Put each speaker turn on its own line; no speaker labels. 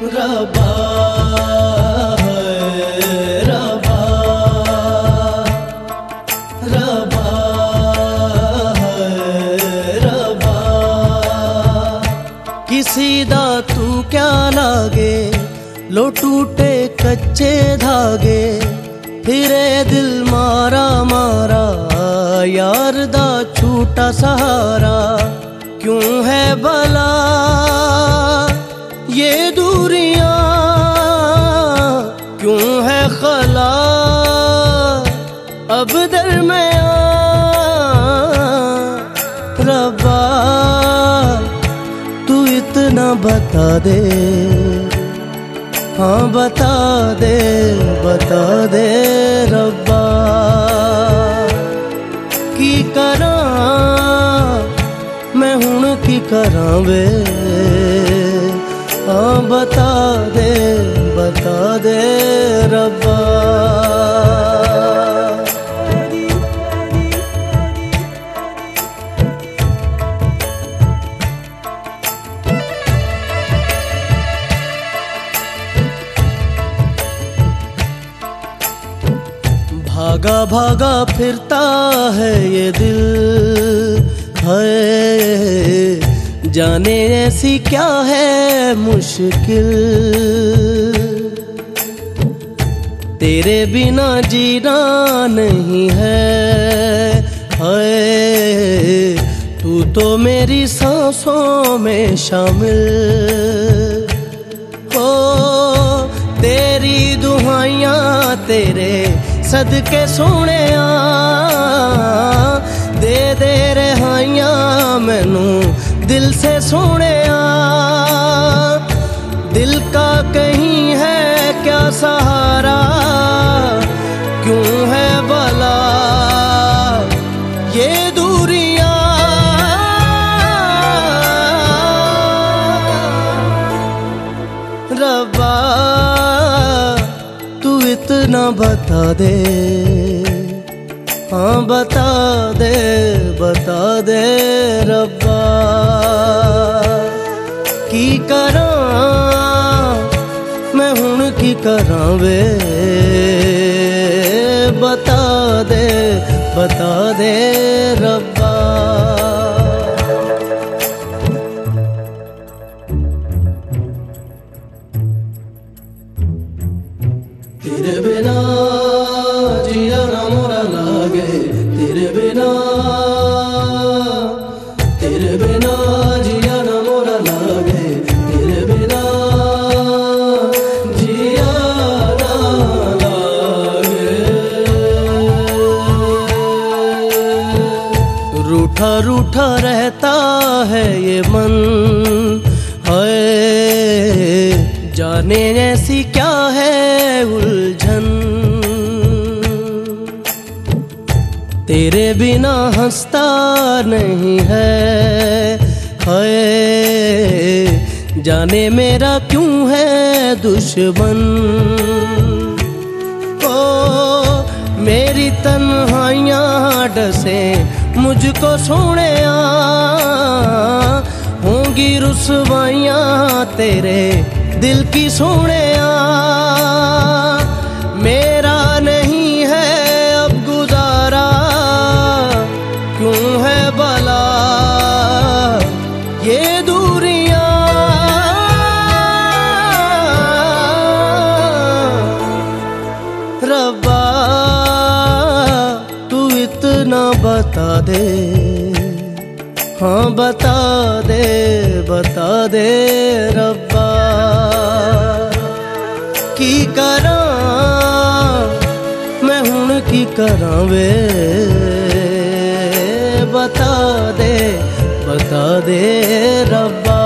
रब्बा रब्बा रब्बा रब्बा किसी दा तू क्या लागे लो टूटे कच्चे धागे फिरे दिल मारा मारा यार दा छूटा सहारा क्यों है भला ये दूरियां क्यों है खला अब दरमियां रब्बा तू इतना बता दे हाँ बता दे रब्बा की करा मैं हुण की करा वे हाँ बता दे रब्बा भागा भागा फिरता है ये दिल है जाने ऐसी क्या है मुश्किल तेरे बिना जीना नहीं है तू तो मेरी सांसों में शामिल हो तेरी दुहाइयां तेरे सदके सोने दे रहाइयां मैनू दिल से सोने दिल का कहीं है क्या सहारा क्यों है भला ये दूरियां रब्बा तू इतना बता दे हाँ बता दे रब्बा की करा मैं हुण की करा वे बता दे रब्बा तेरे बिना जिया ना मोरा लागे तेरे बिना जिया ना मोरा लागे तेरे बिना जिया ना लागे रूठा रूठा रहता है ये मन है जाने ऐसी क्या है उलझन तेरे बिना हंसता नहीं है जाने मेरा क्यों है दुश्मन ओ मेरी तन्हाइयां डसे मुझको सोने होंगी रुसवाइयां तेरे दिल की सोने मेरा नहीं है अब गुजारा क्यों है भला ये दूरियां रब्बा तू इतना बता दे हाँ बता दे रब्बा की करा मैं हुण की करा वे बता दे रब्बा